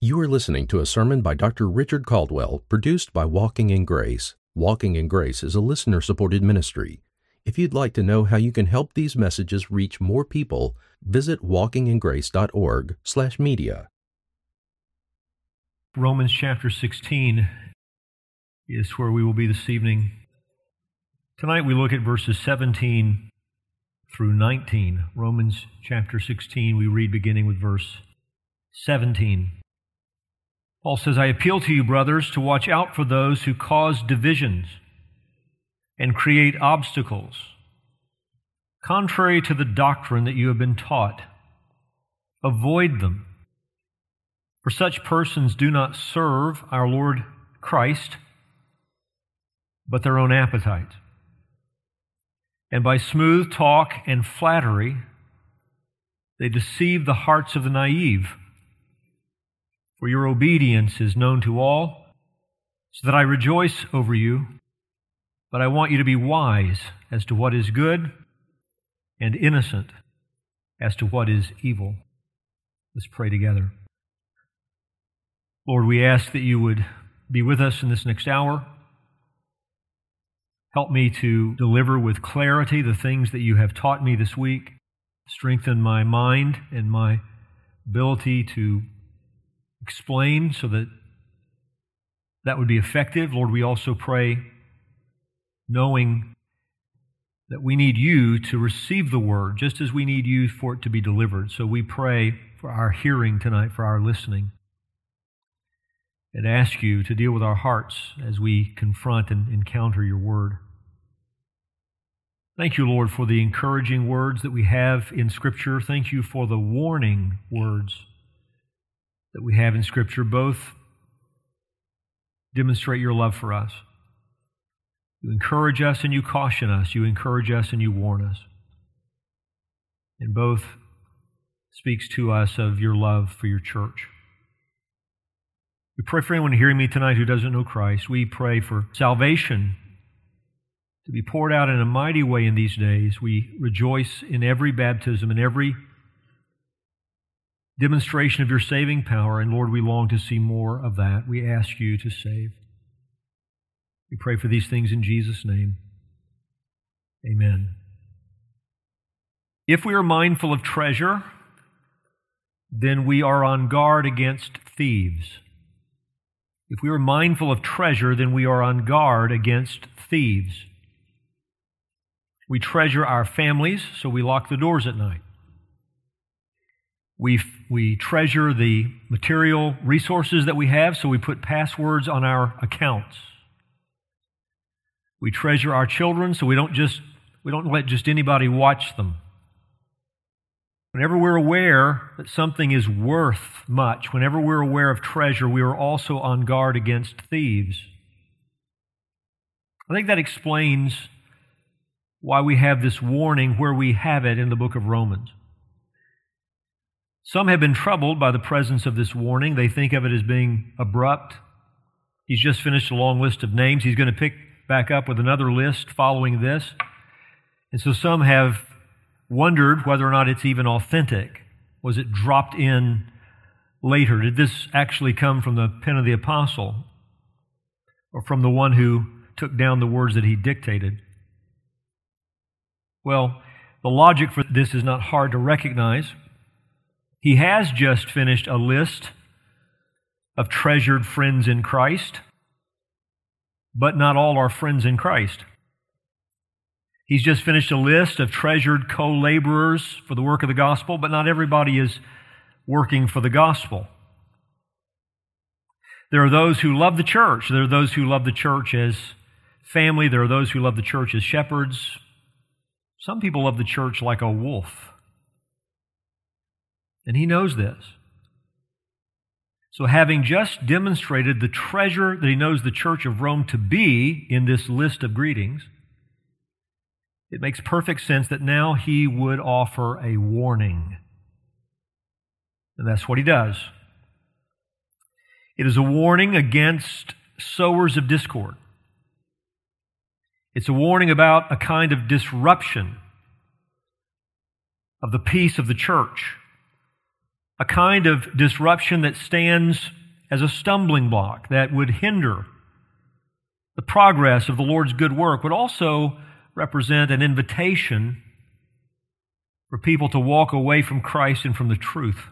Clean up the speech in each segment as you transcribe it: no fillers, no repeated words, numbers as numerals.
You are listening to a sermon by Dr. Richard Caldwell, produced by Walking in Grace. Walking in Grace is a listener-supported ministry. If you'd like to know how you can help these messages reach more people, visit walkingingrace.org/media. Romans chapter 16 is where we will be this evening. Tonight we look at verses 17 through 19. Romans chapter 16, we read beginning with verse 17. Paul says, I appeal to you, brothers, to watch out for those who cause divisions and create obstacles, contrary to the doctrine that you have been taught. Avoid them. For such persons do not serve our Lord Christ, but their own appetites. And by smooth talk and flattery, they deceive the hearts of the naive. For your obedience is known to all, so that I rejoice over you, but I want you to be wise as to what is good and innocent as to what is evil. Let's pray together. Lord, we ask that you would be with us in this next hour. Help me to deliver with clarity the things that you have taught me this week. Strengthen my mind and my ability to explain so that would be effective. Lord, we also pray knowing that we need you to receive the word just as we need you for it to be delivered. So we pray for our hearing tonight, for our listening, and ask you to deal with our hearts as we confront and encounter your word. Thank you, Lord, for the encouraging words that we have in Scripture. Thank you for the warning words that we have in Scripture. Both demonstrate your love for us. You encourage us and you caution us. You encourage us and you warn us. And both speaks to us of your love for your church. We pray for anyone hearing me tonight who doesn't know Christ. We pray for salvation to be poured out in a mighty way in these days. We rejoice in every baptism, in every demonstration of your saving power, and Lord, we long to see more of that. We ask you to save. We pray for these things in Jesus' name. Amen. If we are mindful of treasure, then we are on guard against thieves. If we are mindful of treasure, then we are on guard against thieves. We treasure our families, so we lock the doors at night. We treasure the material resources that we have, so we put passwords on our accounts. We treasure our children, so we don't let just anybody watch them. Whenever we're aware that something is worth much, whenever we're aware of treasure, we are also on guard against thieves. I think that explains why we have this warning where we have it in the book of Romans. Some have been troubled by the presence of this warning. They think of it as being abrupt. He's just finished a long list of names. He's going to pick back up with another list following this. And so some have wondered whether or not it's even authentic. Was it dropped in later? Did this actually come from the pen of the apostle or from the one who took down the words that he dictated? Well, the logic for this is not hard to recognize. He has just finished a list of treasured friends in Christ, but not all are friends in Christ. He's just finished a list of treasured co-laborers for the work of the gospel, but not everybody is working for the gospel. There are those who love the church. There are those who love the church as family. There are those who love the church as shepherds. Some people love the church like a wolf. And he knows this. So having just demonstrated the treasure that he knows the Church of Rome to be in this list of greetings, it makes perfect sense that now he would offer a warning. And that's what he does. It is a warning against sowers of discord. It's a warning about a kind of disruption of the peace of the church. a kind of disruption that stands as a stumbling block that would hinder the progress of the Lord's good work, would also represent an invitation for people to walk away from Christ and from the truth.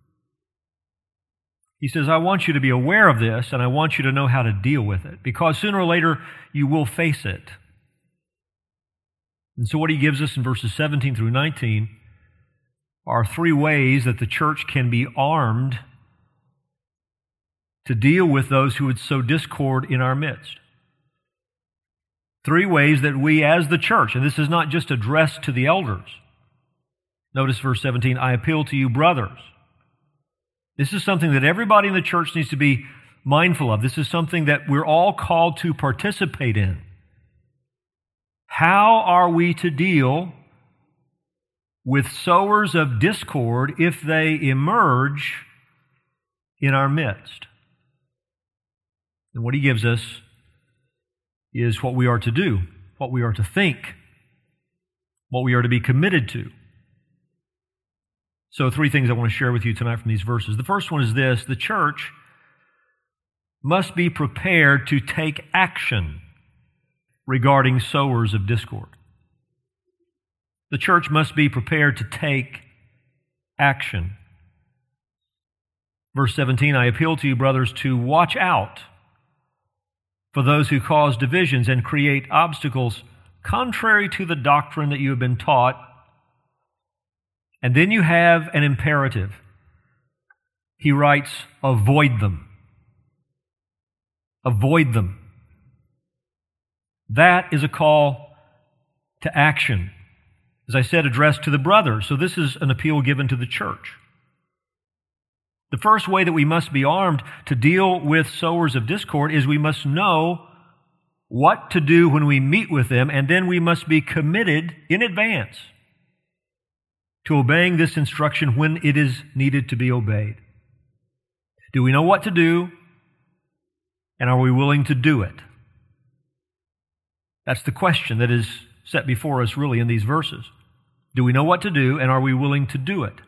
He says, I want you to be aware of this, and I want you to know how to deal with it, because sooner or later you will face it. And so what he gives us in verses 17 through 19 are three ways that the church can be armed to deal with those who would sow discord in our midst. Three ways that we as the church, and this is not just addressed to the elders. Notice verse 17, I appeal to you, brothers. This is something that everybody in the church needs to be mindful of. This is something that we're all called to participate in. How are we to deal with sowers of discord if they emerge in our midst? And what he gives us is what we are to do, what we are to think, what we are to be committed to. So three things I want to share with you tonight from these verses. The first one is this: the church must be prepared to take action regarding sowers of discord. The church must be prepared to take action. Verse 17, I appeal to you, brothers, to watch out for those who cause divisions and create obstacles contrary to the doctrine that you have been taught. And then you have an imperative. He writes, avoid them. Avoid them. That is a call to action. As I said, addressed to the brothers. So this is an appeal given to the church. The first way that we must be armed to deal with sowers of discord is we must know what to do when we meet with them, and then we must be committed in advance to obeying this instruction when it is needed to be obeyed. Do we know what to do, and are we willing to do it? That's the question that is set before us really in these verses. Do we know what to do, and are we willing to do it?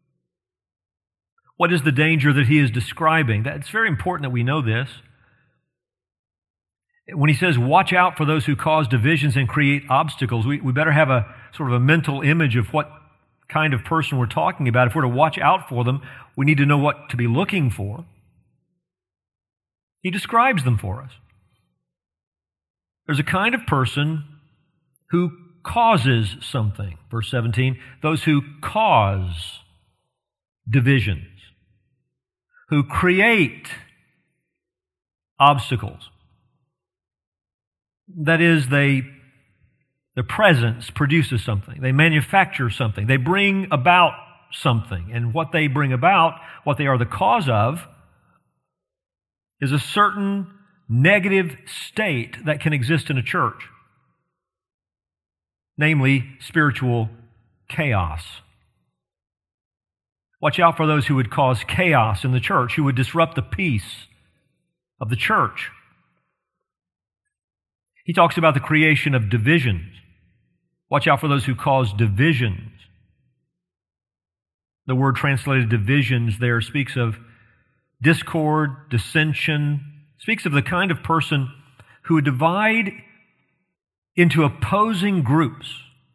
What is the danger that he is describing? It's very important that we know this. When he says, watch out for those who cause divisions and create obstacles, we better have a sort of a mental image of what kind of person we're talking about. If we're to watch out for them, we need to know what to be looking for. He describes them for us. There's a kind of person who causes something. Verse 17, those who cause divisions, who create obstacles. That is, their presence produces something. They manufacture something. They bring about something. And what they bring about, what they are the cause of, is a certain negative state that can exist in a church. Namely, spiritual chaos. Watch out for those who would cause chaos in the church, who would disrupt the peace of the church. He talks about the creation of divisions. Watch out for those who cause divisions. The word translated divisions there speaks of discord, dissension, speaks of the kind of person who would divide into opposing groups.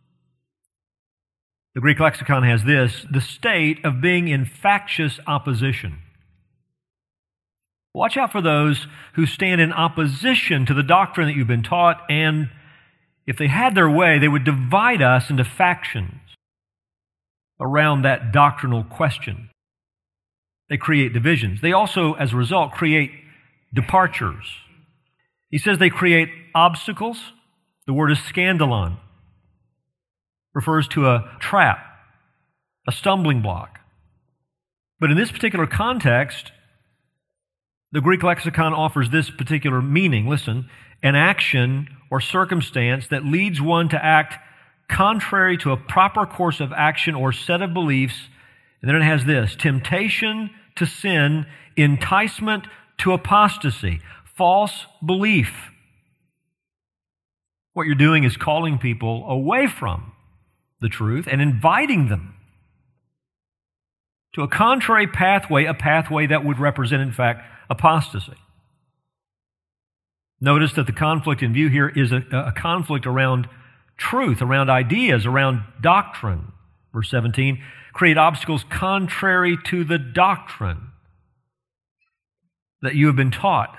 The Greek lexicon has this: the state of being in factious opposition. Watch out for those who stand in opposition to the doctrine that you've been taught, and if they had their way, they would divide us into factions around that doctrinal question. They create divisions. They also, as a result, create departures. He says they create obstacles. The word is scandalon. Refers to a trap, a stumbling block. But in this particular context, the Greek lexicon offers this particular meaning. Listen, an action or circumstance that leads one to act contrary to a proper course of action or set of beliefs. And then it has this: temptation to sin, enticement to apostasy, false belief. What you're doing is calling people away from the truth and inviting them to a contrary pathway, a pathway that would represent, in fact, apostasy. Notice that the conflict in view here is a conflict around truth, around ideas, around doctrine. Verse 17, create obstacles contrary to the doctrine that you have been taught.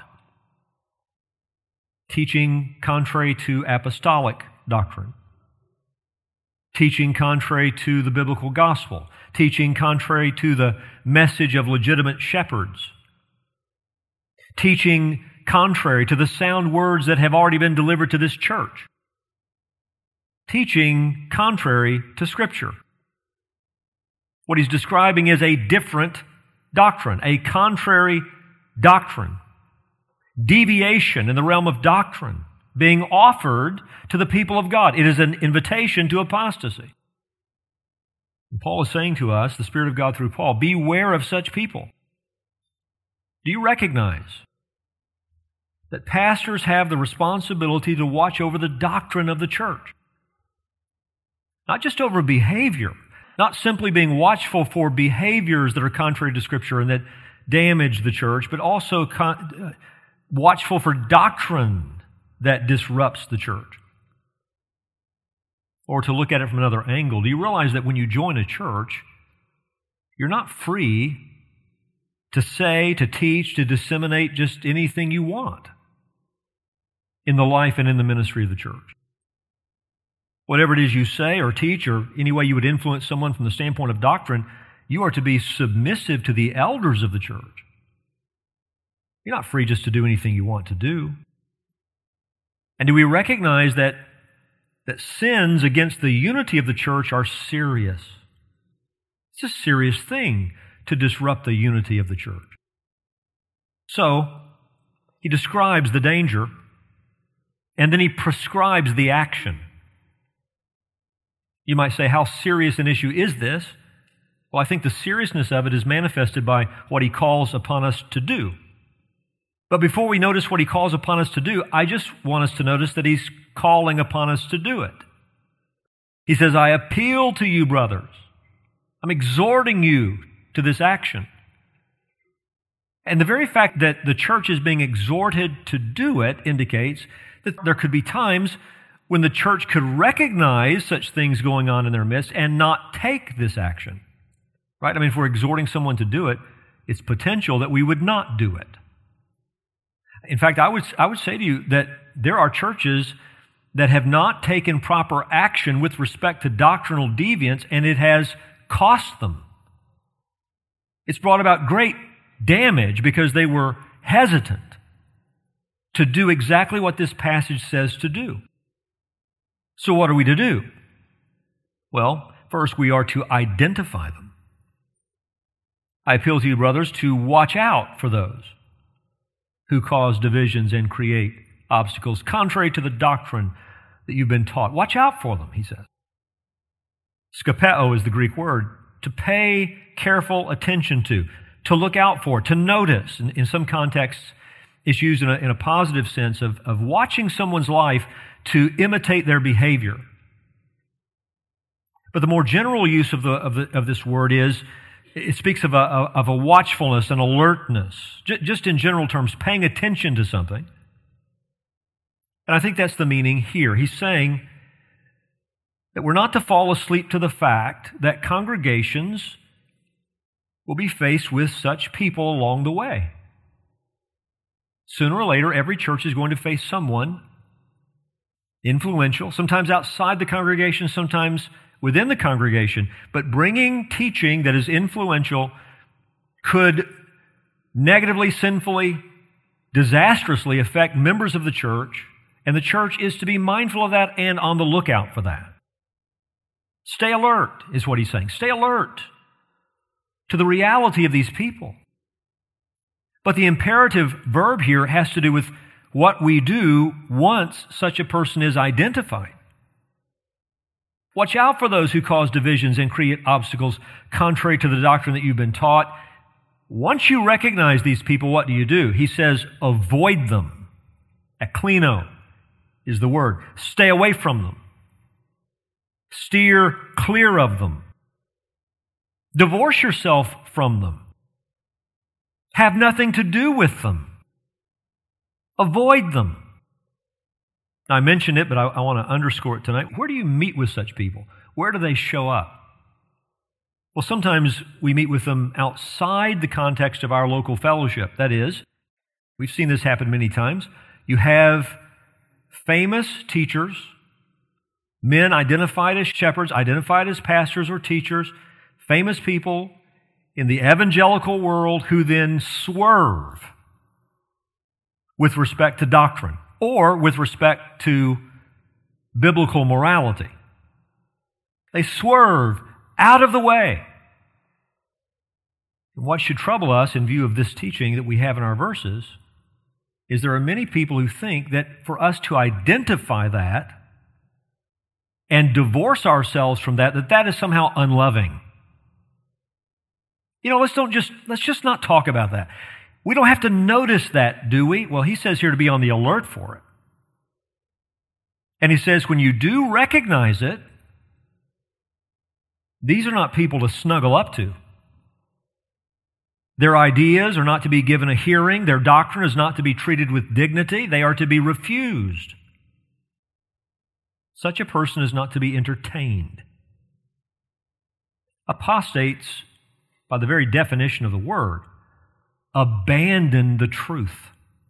Teaching contrary to apostolic doctrine. Teaching contrary to the biblical gospel. Teaching contrary to the message of legitimate shepherds. Teaching contrary to the sound words that have already been delivered to this church. Teaching contrary to Scripture. What he's describing is a different doctrine, a contrary doctrine. Deviation in the realm of doctrine being offered to the people of God. It is an invitation to apostasy. And Paul is saying to us, the Spirit of God through Paul, beware of such people. Do you recognize that pastors have the responsibility to watch over the doctrine of the church? Not just over behavior, not simply being watchful for behaviors that are contrary to Scripture and that damage the church, but also watchful for doctrine that disrupts the church. Or to look at it from another angle, do you realize that when you join a church, you're not free to say, to teach, to disseminate just anything you want in the life and in the ministry of the church? Whatever it is you say or teach, or any way you would influence someone from the standpoint of doctrine, you are to be submissive to the elders of the church. You're not free just to do anything you want to do. And do we recognize that sins against the unity of the church are serious? It's a serious thing to disrupt the unity of the church. So, he describes the danger, and then he prescribes the action. You might say, how serious an issue is this? Well, I think the seriousness of it is manifested by what he calls upon us to do. But before we notice what he calls upon us to do, I just want us to notice that he's calling upon us to do it. He says, I appeal to you, brothers. I'm exhorting you to this action. And the very fact that the church is being exhorted to do it indicates that there could be times when the church could recognize such things going on in their midst and not take this action. Right? I mean, if we're exhorting someone to do it, it's potential that we would not do it. In fact, I would say to you that there are churches that have not taken proper action with respect to doctrinal deviance, and it has cost them. It's brought about great damage because they were hesitant to do exactly what this passage says to do. So what are we to do? Well, first we are to identify them. I appeal to you, brothers, to watch out for those who cause divisions and create obstacles contrary to the doctrine that you've been taught. Watch out for them, he says. Skopeo is the Greek word, to pay careful attention to look out for, to notice. In some contexts, it's used in a positive sense of watching someone's life to imitate their behavior. But the more general use of this word is, it speaks of a watchfulness and alertness, just in general terms, paying attention to something. And I think that's the meaning here. He's saying that we're not to fall asleep to the fact that congregations will be faced with such people along the way. Sooner or later, every church is going to face someone influential, sometimes outside the congregation, sometimes within the congregation, but bringing teaching that is influential could negatively, sinfully, disastrously affect members of the church, and the church is to be mindful of that and on the lookout for that. Stay alert, is what he's saying. Stay alert to the reality of these people. But the imperative verb here has to do with what we do once such a person is identified. Watch out for those who cause divisions and create obstacles contrary to the doctrine that you've been taught. Once you recognize these people, what do? He says, avoid them. Aklino is the word. Stay away from them. Steer clear of them. Divorce yourself from them. Have nothing to do with them. Avoid them. I mentioned it, but I want to underscore it tonight. Where do you meet with such people? Where do they show up? Well, sometimes we meet with them outside the context of our local fellowship. That is, we've seen this happen many times. You have famous teachers, men identified as shepherds, identified as pastors or teachers, famous people in the evangelical world who then swerve with respect to doctrine or with respect to biblical morality. They swerve out of the way. And what should trouble us in view of this teaching that we have in our verses is there are many people who think that for us to identify that and divorce ourselves from that, that is somehow unloving. You know, let's just not talk about that. We don't have to notice that, do we? Well, he says here to be on the alert for it. And he says when you do recognize it, these are not people to snuggle up to. Their ideas are not to be given a hearing. Their doctrine is not to be treated with dignity. They are to be refused. Such a person is not to be entertained. Apostates, by the very definition of the word, abandon the truth.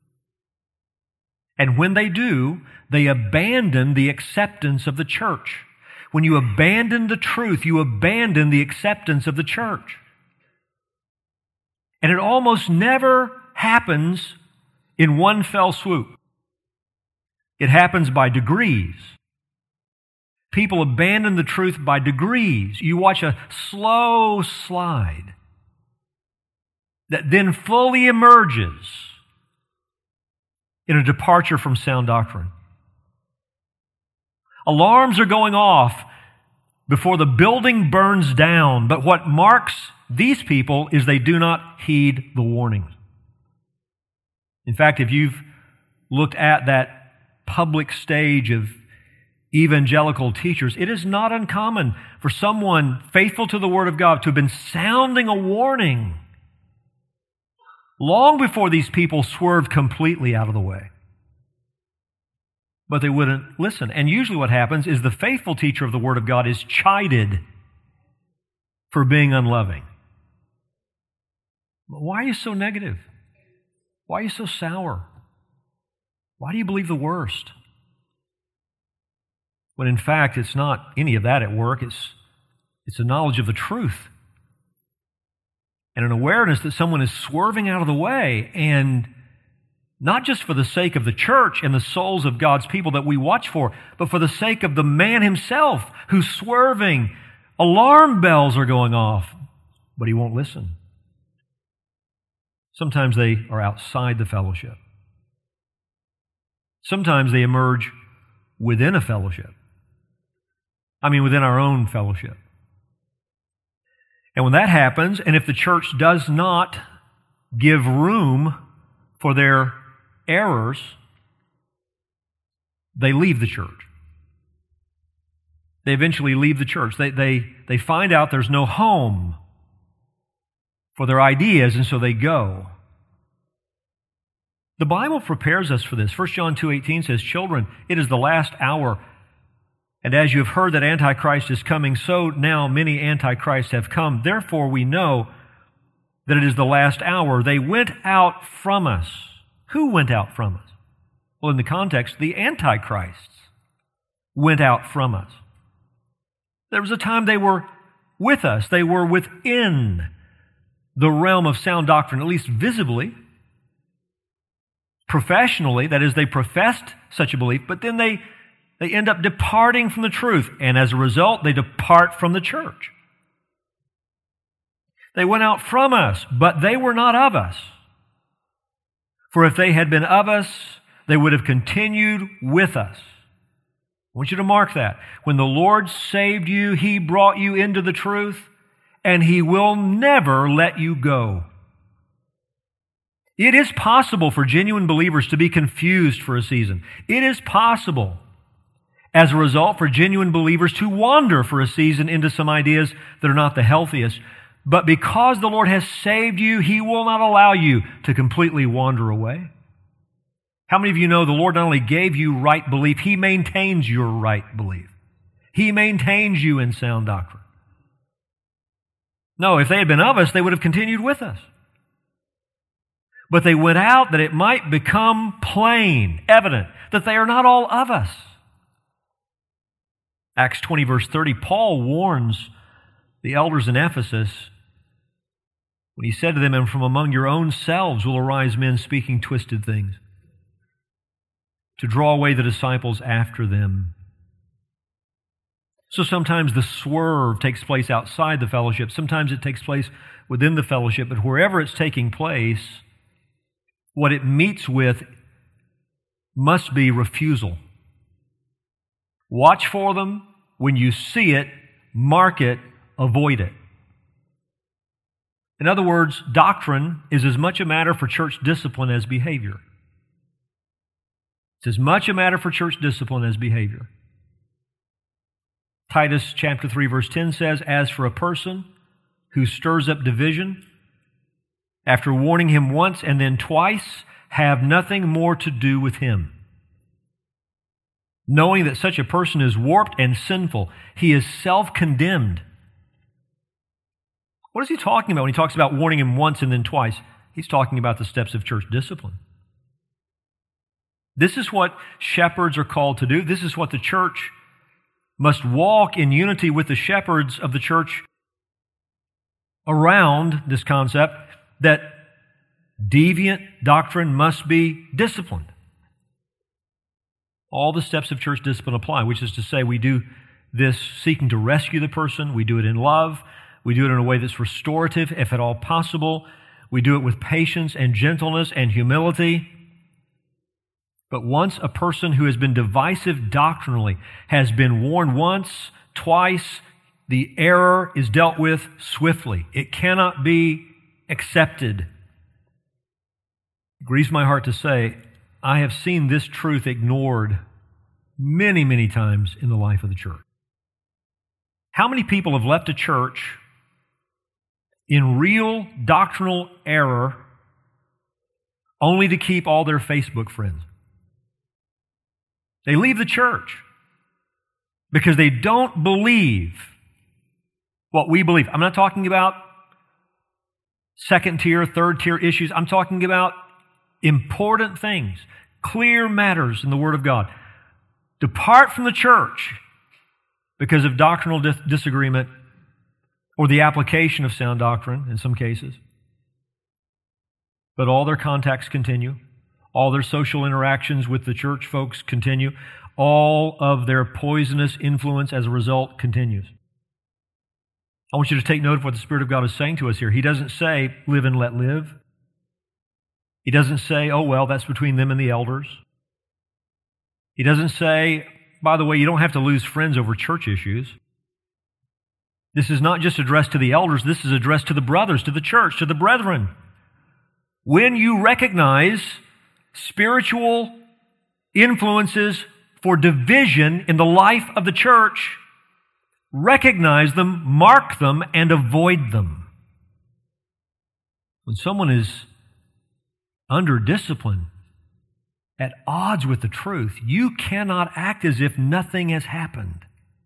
And when they do, they abandon the acceptance of the church. When you abandon the truth, you abandon the acceptance of the church. And it almost never happens in one fell swoop. It happens by degrees. People abandon the truth by degrees. You watch a slow slide that then fully emerges in a departure from sound doctrine. Alarms are going off before the building burns down, but what marks these people is they do not heed the warnings. In fact, if you've looked at that public stage of evangelical teachers, it is not uncommon for someone faithful to the Word of God to have been sounding a warning long before these people swerved completely out of the way. But they wouldn't listen. And usually what happens is the faithful teacher of the Word of God is chided for being unloving. Why are you so negative? Why are you so sour? Why do you believe the worst? When in fact it's not any of that at work. It's a knowledge of the truth and an awareness that someone is swerving out of the way, and not just for the sake of the church and the souls of God's people that we watch for, but for the sake of the man himself who's swerving. Alarm bells are going off, but he won't listen. Sometimes they are outside the fellowship. Sometimes they emerge within a fellowship. Within our own fellowship. And when that happens, and if the church does not give room for their errors, they leave the church. They eventually leave the church. They find out there's no home for their ideas, and so they go. The Bible prepares us for this. 1 John 2:18 says, "Children, it is the last hour. And as you have heard that Antichrist is coming, so now many Antichrists have come. Therefore we know that it is the last hour. They went out from us." Who went out from us? Well, in the context, the Antichrists went out from us. There was a time they were with us. They were within the realm of sound doctrine, at least visibly. Professionally, that is, they professed such a belief, but then they end up departing from the truth, and as a result, they depart from the church. They went out from us, but they were not of us. For if they had been of us, they would have continued with us. I want you to mark that. When the Lord saved you, He brought you into the truth, and He will never let you go. It is possible for genuine believers to be confused for a season. It is possible, as a result, for genuine believers to wander for a season into some ideas that are not the healthiest. But because the Lord has saved you, He will not allow you to completely wander away. How many of you know the Lord not only gave you right belief, He maintains your right belief. He maintains you in sound doctrine. No, if they had been of us, they would have continued with us. But they went out that it might become plain, evident, that they are not all of us. Acts 20, verse 30, Paul warns the elders in Ephesus when he said to them, "And from among your own selves will arise men speaking twisted things, to draw away the disciples after them." So sometimes the swerve takes place outside the fellowship. Sometimes it takes place within the fellowship. But wherever it's taking place, what it meets with must be refusal. Watch for them. When you see it, mark it, avoid it. In other words, doctrine is as much a matter for church discipline as behavior. It's as much a matter for church discipline as behavior. Titus chapter 3, verse 10 says, "As for a person who stirs up division, after warning him once and then twice, have nothing more to do with him. Knowing that such a person is warped and sinful, he is self-condemned." What is he talking about when he talks about warning him once and then twice? He's talking about the steps of church discipline. This is what shepherds are called to do. This is what the church must walk in unity with the shepherds of the church around this concept that deviant doctrine must be disciplined. All the steps of church discipline apply, which is to say we do this seeking to rescue the person. We do it in love. We do it in a way that's restorative, if at all possible. We do it with patience and gentleness and humility. But once a person who has been divisive doctrinally has been warned once, twice, the error is dealt with swiftly. It cannot be accepted. It grieves my heart to say, I have seen this truth ignored many, many times in the life of the church. How many people have left a church in real doctrinal error only to keep all their Facebook friends? They leave the church because they don't believe what we believe. I'm not talking about second tier, third tier issues. I'm talking about important things, clear matters in the Word of God. Depart from the church because of doctrinal disagreement or the application of sound doctrine in some cases. But all their contacts continue. All their social interactions with the church folks continue. All of their poisonous influence as a result continues. I want you to take note of what the Spirit of God is saying to us here. He doesn't say, live and let live. He doesn't say, oh, well, that's between them and the elders. He doesn't say, by the way, you don't have to lose friends over church issues. This is not just addressed to the elders. This is addressed to the brothers, to the church, to the brethren. When you recognize spiritual influences for division in the life of the church, recognize them, mark them, and avoid them. When someone is under discipline, at odds with the truth, you cannot act as if nothing has happened.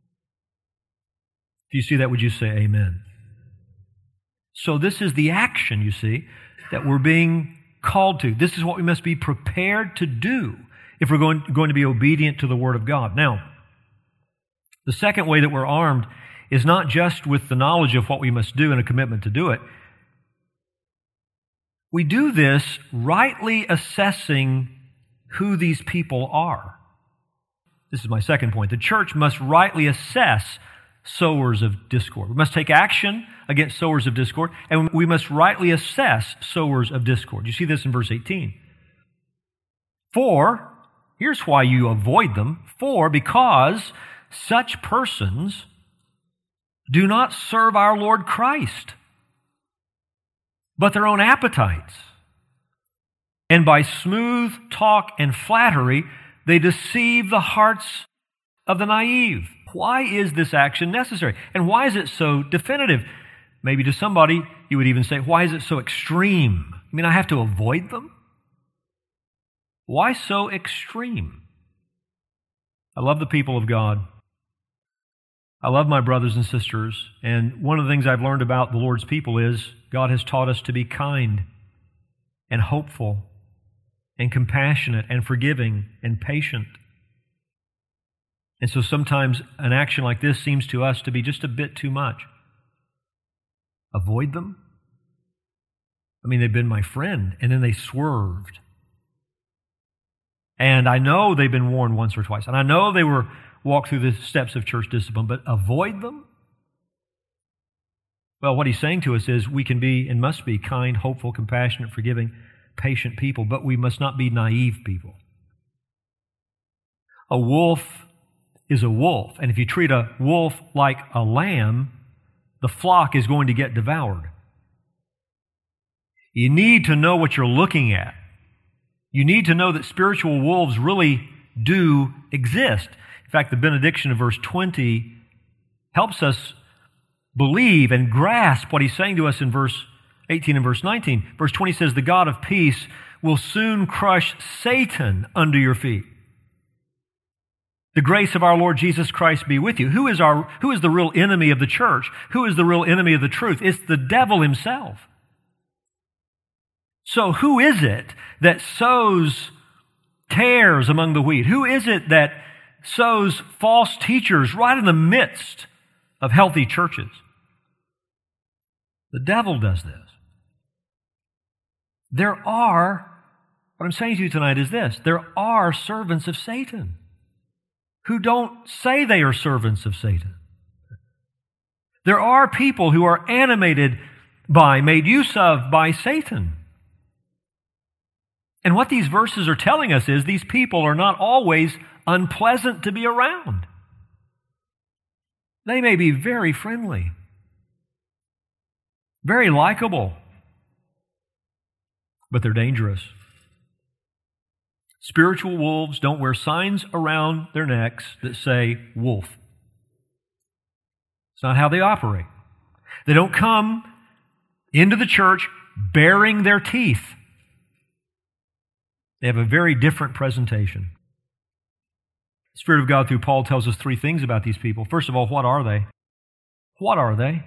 If you see that, would you say amen? So this is the action, you see, that we're being called to. This is what we must be prepared to do if we're going to be obedient to the Word of God. Now, the second way that we're armed is not just with the knowledge of what we must do and a commitment to do it. We do this rightly assessing who these people are. This is my second point. The church must rightly assess sowers of discord. We must take action against sowers of discord, and we must rightly assess sowers of discord. You see this in verse 18. For, here's why you avoid them. For, because such persons do not serve our Lord Christ, but their own appetites. And by smooth talk and flattery, they deceive the hearts of the naive. Why is this action necessary? And why is it so definitive? maybe to somebody, you would even say, why is it so extreme? I mean, I have to avoid them? Why so extreme? I love the people of God. I love my brothers and sisters. And one of the things I've learned about the Lord's people is God has taught us to be kind and hopeful and compassionate and forgiving and patient. And so sometimes an action like this seems to us to be just a bit too much. Avoid them? I mean, they've been my friend, and then they swerved. And I know they've been warned once or twice, and I know they were walked through the steps of church discipline, but avoid them? Well, what he's saying to us is we can be and must be kind, hopeful, compassionate, forgiving, patient people, but we must not be naive people. A wolf is a wolf, and if you treat a wolf like a lamb, the flock is going to get devoured. You need to know what you're looking at. You need to know that spiritual wolves really do exist. In fact, the benediction of verse 20 helps us believe and grasp what he's saying to us in verse 18 and verse 19. Verse 20 says, the God of peace will soon crush Satan under your feet. The grace of our Lord Jesus Christ be with you. Who is the real enemy of the church? Who is the real enemy of the truth? It's the devil himself. So who is it that sows tares among the wheat? Who is it that sows false teachers right in the midst of healthy churches? The devil does this. What I'm saying to you tonight is this, there are servants of Satan who don't say they are servants of Satan. There are people who are animated by, made use of by Satan. And what these verses are telling us is these people are not always unpleasant to be around. They may be very friendly, very likable, but they're dangerous. Spiritual wolves don't wear signs around their necks that say wolf. It's not how they operate. They don't come into the church baring their teeth. They have a very different presentation. The Spirit of God through Paul tells us three things about these people. First of all, what are they? What are they?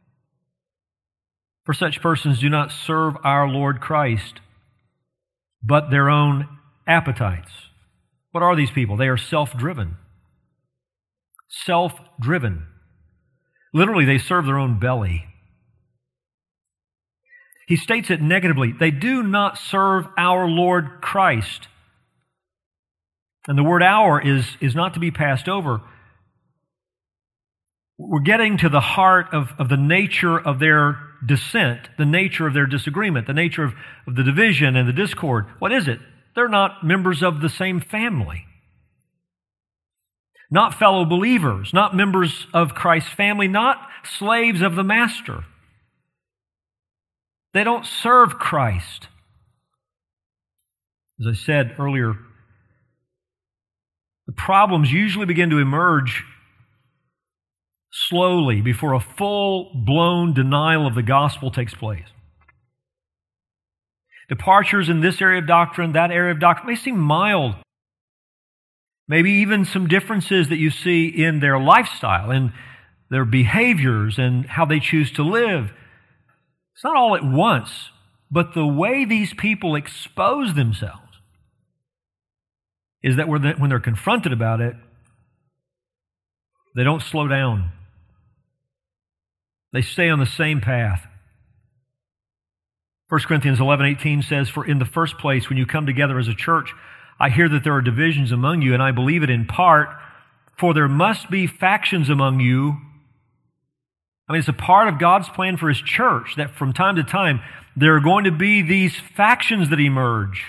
For such persons do not serve our Lord Christ, but their own appetites. What are these people? They are self-driven. Self-driven. Literally, they serve their own belly. He states it negatively. They do not serve our Lord Christ. And the word our is not to be passed over. We're getting to the heart of the nature of their dissent, the nature of their disagreement, the nature of the division and the discord. What is it? They're not members of the same family. Not fellow believers, not members of Christ's family, not slaves of the Master. They don't serve Christ. As I said earlier, the problems usually begin to emerge slowly before a full-blown denial of the gospel takes place. Departures in this area of doctrine, that area of doctrine may seem mild. Maybe even some differences that you see in their lifestyle, in their behaviors, and how they choose to live. It's not all at once, but the way these people expose themselves is that when they're confronted about it, they don't slow down. They stay on the same path. 1 Corinthians 11:18 says, for in the first place, when you come together as a church, I hear that there are divisions among you, and I believe it in part, for there must be factions among you. I mean, it's a part of God's plan for His church that from time to time, there are going to be these factions that emerge.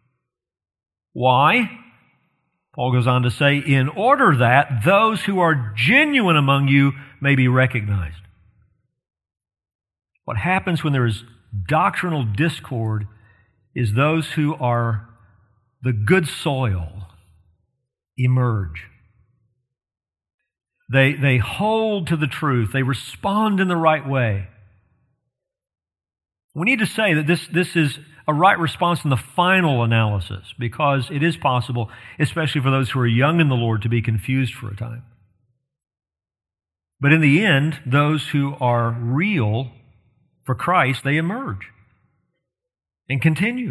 Why? Paul goes on to say, in order that those who are genuine among you may be recognized. What happens when there is doctrinal discord is those who are the good soil emerge. They hold to the truth. They respond in the right way. We need to say that this is a right response in the final analysis, because it is possible, especially for those who are young in the Lord, to be confused for a time. But in the end, those who are real for Christ, they emerge and continue.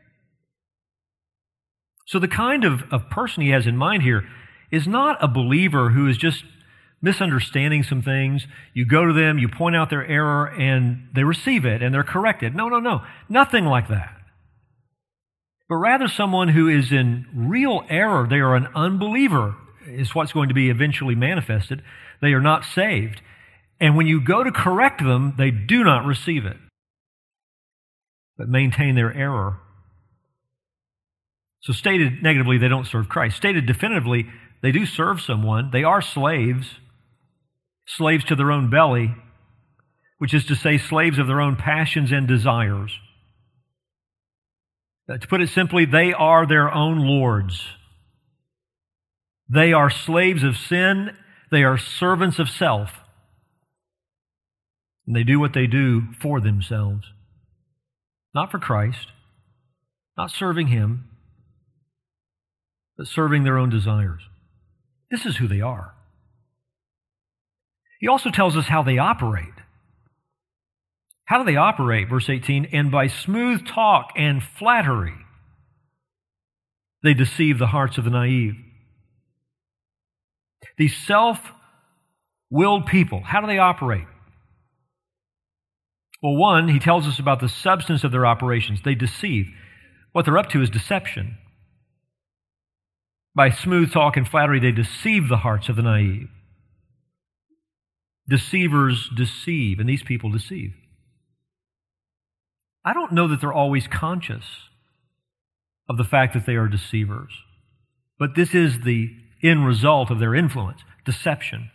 So the kind of person he has in mind here is not a believer who is just misunderstanding some things. You go to them, you point out their error, and they receive it, and they're corrected. No. Nothing like that. But rather someone who is in real error. They are an unbeliever, is what's going to be eventually manifested. They are not saved. And when you go to correct them, they do not receive it, but maintain their error. So stated negatively, they don't serve Christ. Stated definitively, they do serve someone. They are slaves to their own belly, which is to say, slaves of their own passions and desires. To put it simply, they are their own lords. They are slaves of sin. They are servants of self. And they do what they do for themselves, not for Christ, not serving Him, but serving their own desires. This is who they are. He also tells us how they operate. How do they operate? Verse 18, and by smooth talk and flattery, they deceive the hearts of the naive. These self-willed people, how do they operate? Well, one, he tells us about the substance of their operations. They deceive. What they're up to is deception. By smooth talk and flattery, they deceive the hearts of the naive. Deceivers deceive, and these people deceive. I don't know that they're always conscious of the fact that they are deceivers, but this is the end result of their influence, deception.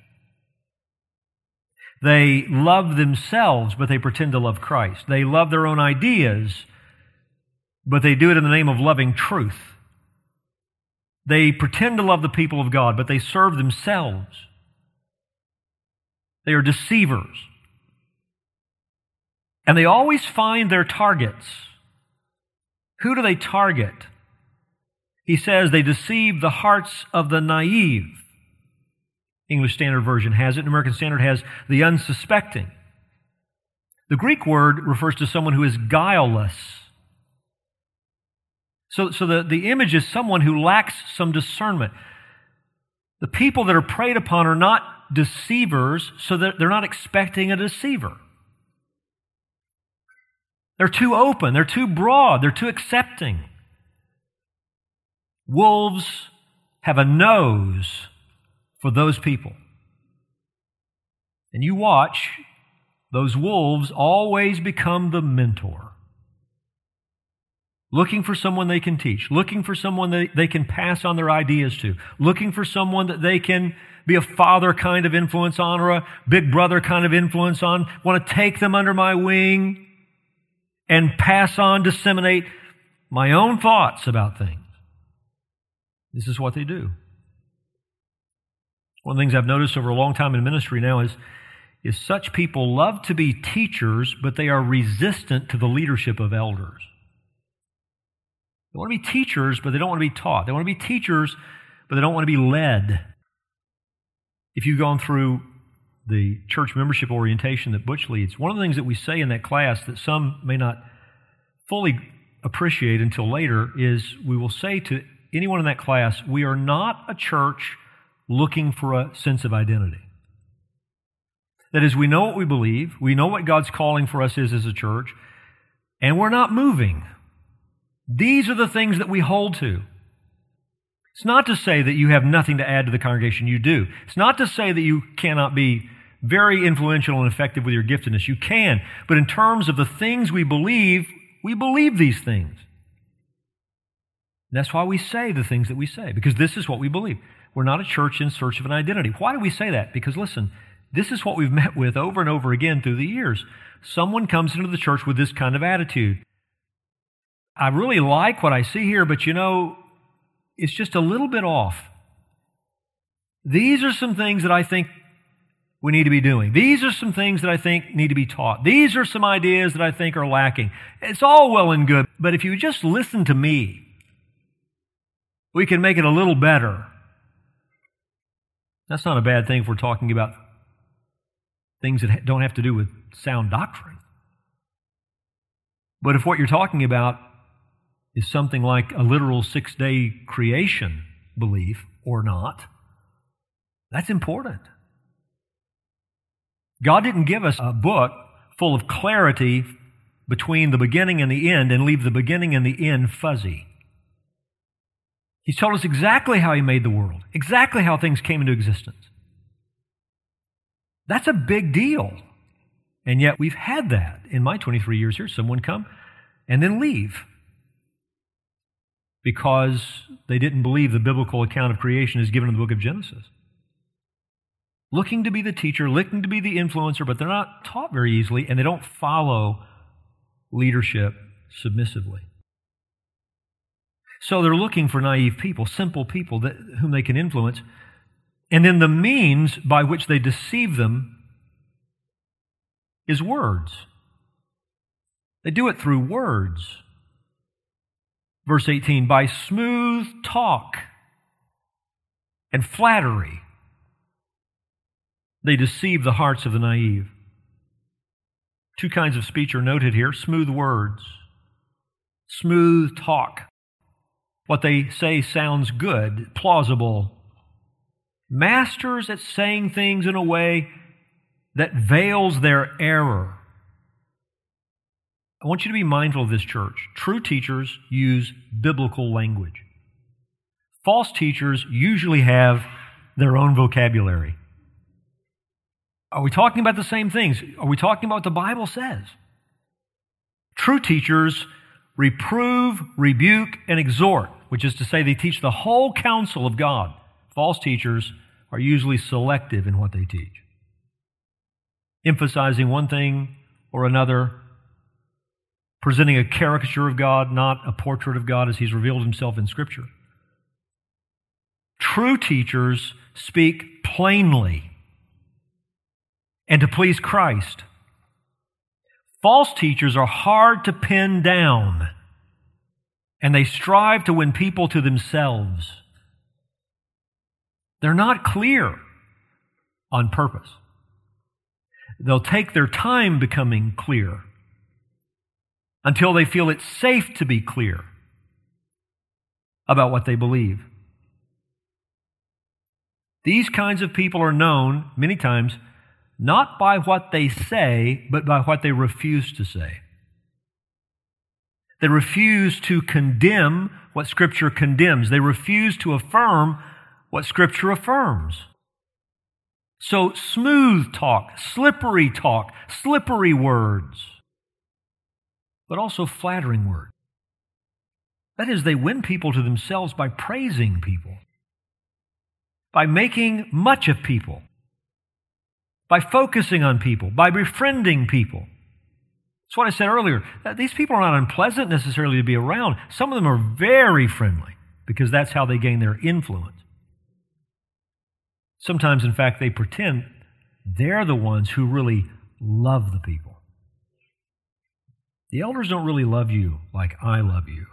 They love themselves, but they pretend to love Christ. They love their own ideas, but they do it in the name of loving truth. They pretend to love the people of God, but they serve themselves. They are deceivers. And they always find their targets. Who do they target? He says they deceive the hearts of the naive. English Standard Version has it. American Standard has the unsuspecting. The Greek word refers to someone who is guileless. So the image is someone who lacks some discernment. The people that are preyed upon are not deceivers, so that they're not expecting a deceiver. They're too open, they're too broad, they're too accepting. Wolves have a nose for those people. And you watch, those wolves always become the mentor. Looking for someone they can teach, looking for someone they can pass on their ideas to, looking for someone that they can be a father kind of influence on or a big brother kind of influence on, want to take them under my wing and pass on, disseminate my own thoughts about things. This is what they do. One of the things I've noticed over a long time in ministry now is such people love to be teachers, but they are resistant to the leadership of elders. They want to be teachers, but they don't want to be taught. They want to be teachers, but they don't want to be led. If you've gone through the church membership orientation that Butch leads, one of the things that we say in that class that some may not fully appreciate until later is we will say to anyone in that class, we are not a church looking for a sense of identity. That is, we know what we believe, we know what God's calling for us is as a church, and we're not moving. These are the things that we hold to. It's not to say that you have nothing to add to the congregation. You do. It's not to say that you cannot be very influential and effective with your giftedness. You can. But in terms of the things we believe these things. And that's why we say the things that we say, because this is what we believe. We're not a church in search of an identity. Why do we say that? Because listen, this is what we've met with over and over again through the years. Someone comes into the church with this kind of attitude. I really like what I see here, but it's just a little bit off. These are some things that I think we need to be doing. These are some things that I think need to be taught. These are some ideas that I think are lacking. It's all well and good, but if you just listen to me, we can make it a little better. That's not a bad thing if we're talking about things that don't have to do with sound doctrine. But if what you're talking about is something like a literal 6-day creation belief or not, that's important. God didn't give us a book full of clarity between the beginning and the end and leave the beginning and the end fuzzy. He's told us exactly how He made the world, exactly how things came into existence. That's a big deal. And yet we've had that in my 23 years here. Someone come and then leave because they didn't believe the biblical account of creation is given in the book of Genesis. Looking to be the teacher, looking to be the influencer, but they're not taught very easily, and they don't follow leadership submissively. So they're looking for naive people, simple people whom they can influence, and then the means by which they deceive them is words. They do it through words. Verse 18, by smooth talk and flattery, they deceive the hearts of the naive. Two kinds of speech are noted here: smooth words, smooth talk. What they say sounds good, plausible. Masters at saying things in a way that veils their error. I want you to be mindful of this, church. True teachers use biblical language. False teachers usually have their own vocabulary. Are we talking about the same things? Are we talking about what the Bible says? True teachers reprove, rebuke, and exhort, which is to say they teach the whole counsel of God. False teachers are usually selective in what they teach, emphasizing one thing or another, presenting a caricature of God, not a portrait of God as He's revealed Himself in Scripture. True teachers speak plainly and to please Christ. False teachers are hard to pin down, and they strive to win people to themselves. They're not clear on purpose. They'll take their time becoming clear until they feel it's safe to be clear about what they believe. These kinds of people are known many times not by what they say, but by what they refuse to say. They refuse to condemn what Scripture condemns. They refuse to affirm what Scripture affirms. So smooth talk, slippery words, but also flattering words. That is, they win people to themselves by praising people, by making much of people, by focusing on people, by befriending people. That's what I said earlier. These people are not unpleasant necessarily to be around. Some of them are very friendly because that's how they gain their influence. Sometimes, in fact, they pretend they're the ones who really love the people. The elders don't really love you like I love you.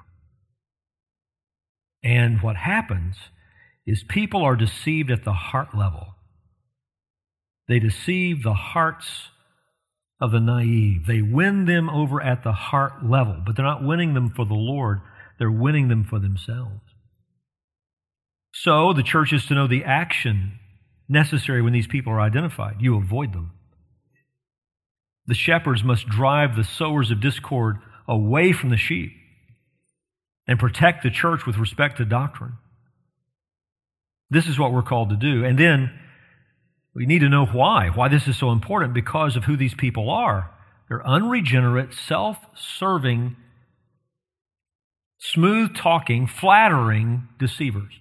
And what happens is people are deceived at the heart level. They deceive the hearts of the naive. They win them over at the heart level, but they're not winning them for the Lord. They're winning them for themselves. So the church is to know the action necessary when these people are identified. You avoid them. The shepherds must drive the sowers of discord away from the sheep and protect the church with respect to doctrine. This is what we're called to do. And then we need to know why this is so important, because of who these people are. They're unregenerate, self-serving, smooth-talking, flattering deceivers.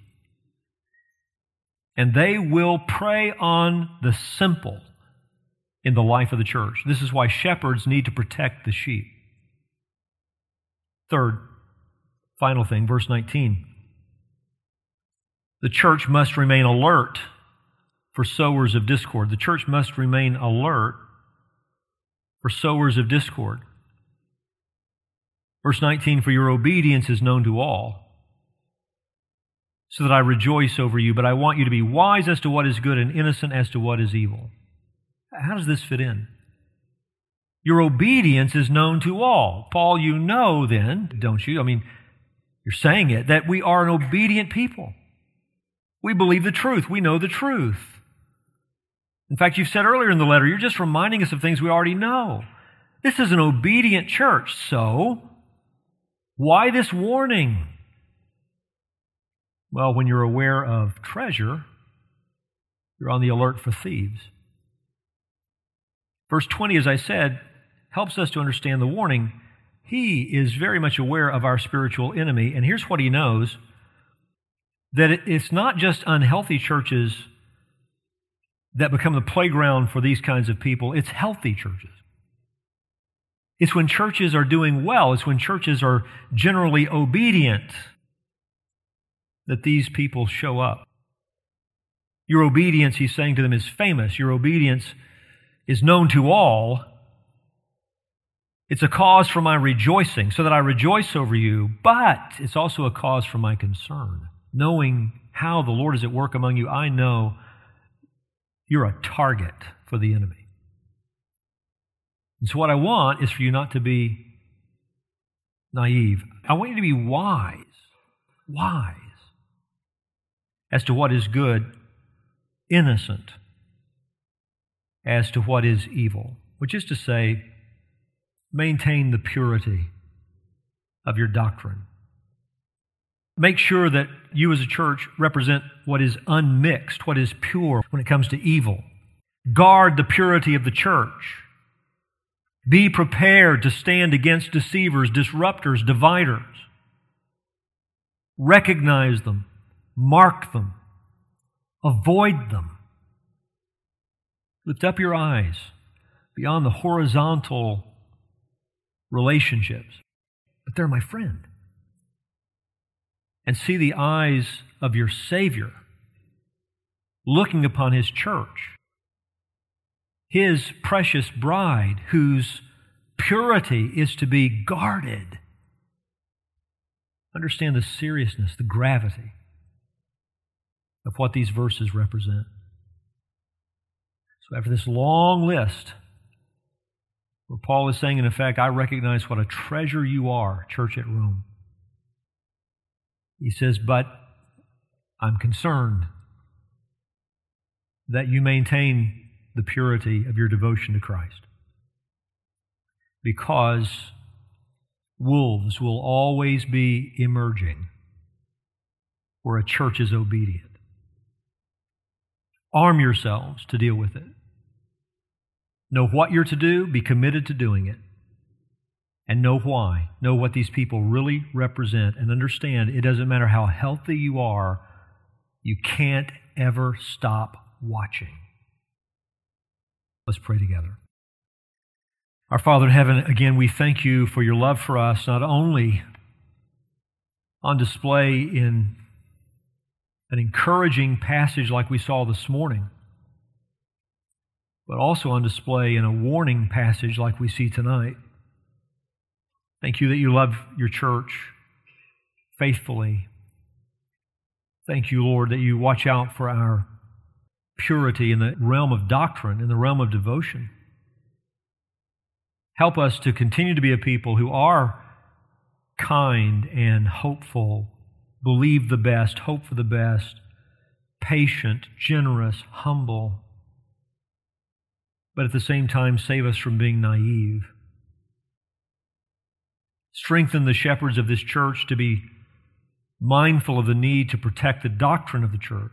And they will prey on the simple in the life of the church. This is why shepherds need to protect the sheep. Third, final thing, verse 19. The church must remain alert for sowers of discord. The church must remain alert for sowers of discord. Verse 19, for your obedience is known to all, so that I rejoice over you, but I want you to be wise as to what is good and innocent as to what is evil. How does this fit in? Your obedience is known to all. Paul, you know then, don't you? I mean, you're saying it, that we are an obedient people. We believe the truth. We know the truth. In fact, you've said earlier in the letter, you're just reminding us of things we already know. This is an obedient church, so why this warning? Well, when you're aware of treasure, you're on the alert for thieves. Verse 20, as I said, helps us to understand the warning. He is very much aware of our spiritual enemy, and here's what he knows, that it's not just unhealthy churches that become the playground for these kinds of people, it's healthy churches. It's when churches are doing well, it's when churches are generally obedient that these people show up. Your obedience, he's saying to them, is famous. Your obedience is known to all. It's a cause for my rejoicing, so that I rejoice over you, but it's also a cause for my concern. Knowing how the Lord is at work among you, I know you're a target for the enemy. And so what I want is for you not to be naive. I want you to be wise as to what is good, innocent as to what is evil, which is to say, maintain the purity of your doctrine. Make sure that you as a church represent what is unmixed, what is pure when it comes to evil. Guard the purity of the church. Be prepared to stand against deceivers, disruptors, dividers. Recognize them, mark them, avoid them. Lift up your eyes beyond the horizontal relationships, but they're my friend. And see the eyes of your Savior looking upon His church, His precious bride, whose purity is to be guarded. Understand the seriousness, the gravity of what these verses represent. So after this long list, where Paul is saying, in effect, I recognize what a treasure you are, church at Rome. He says, but I'm concerned that you maintain the purity of your devotion to Christ, because wolves will always be emerging where a church is obedient. Arm yourselves to deal with it. Know what you're to do, be committed to doing it, and know why. Know what these people really represent, and understand it doesn't matter how healthy you are, you can't ever stop watching. Let's pray together. Our Father in heaven, again, we thank you for your love for us, not only on display in an encouraging passage like we saw this morning, but also on display in a warning passage like we see tonight. Thank you that you love your church faithfully. Thank you, Lord, that you watch out for our purity in the realm of doctrine, in the realm of devotion. Help us to continue to be a people who are kind and hopeful, believe the best, hope for the best, patient, generous, humble, but at the same time save us from being naive. Strengthen the shepherds of this church to be mindful of the need to protect the doctrine of the church,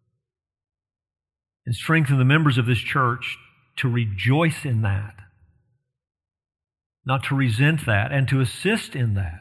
and strengthen the members of this church to rejoice in that, not to resent that, and to assist in that,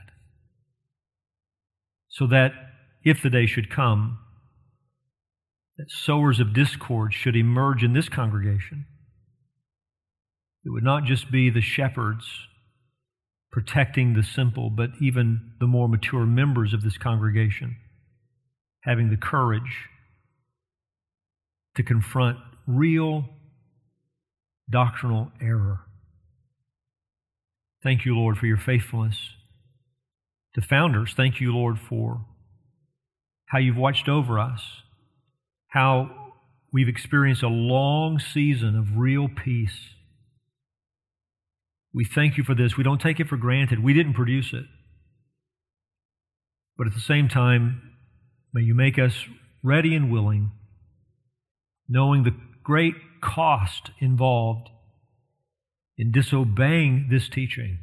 so that if the day should come that sowers of discord should emerge in this congregation, it would not just be the shepherds protecting the simple, but even the more mature members of this congregation having the courage to confront real doctrinal error. Thank you, Lord, for your faithfulness to founders. Thank you, Lord, for how you've watched over us, how we've experienced a long season of real peace. We thank you for this. We don't take it for granted. We didn't produce it. But at the same time, may you make us ready and willing, knowing the great cost involved in disobeying this teaching.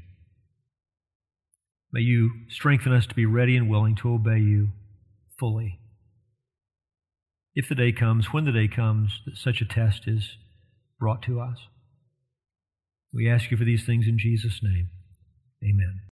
May you strengthen us to be ready and willing to obey you fully. If the day comes, when the day comes, that such a test is brought to us. We ask you for these things in Jesus' name. Amen.